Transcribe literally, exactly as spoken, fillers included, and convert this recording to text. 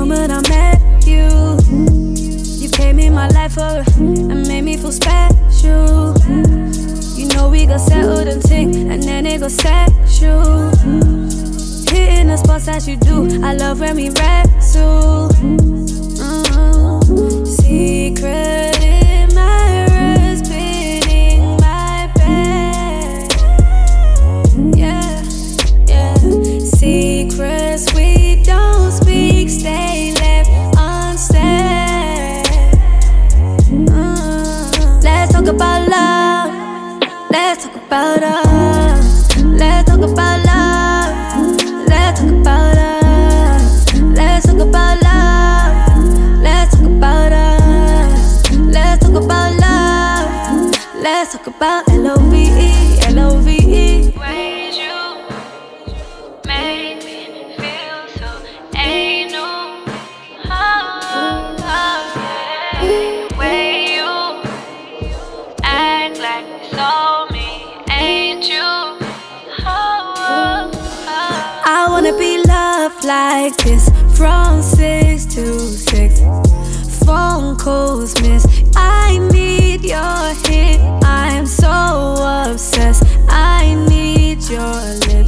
moment I met you. You came in my life for and made me feel special. You know we got settled and ting, and then it got sexual. Hitting the spots that you do, I love when we wrestle. Mm-hmm. Secret in my wrist, beating my bed. Yeah, yeah. Secrets we don't speak, stay left unsaid. Mm. Let's talk about love. Let's talk about us. Let's talk about love. Let's talk about us. Let's talk about love. Let's talk about us. Let's talk about love. Let's talk about L O V E, L O V E. Ways you make me feel so anal. Oh, oh, yeah. Way you act like you saw me, ain't you? Oh, oh, oh. I wanna be loved like this from six to six. Phone calls miss. I need your hit. I'm so obsessed. I need your lips.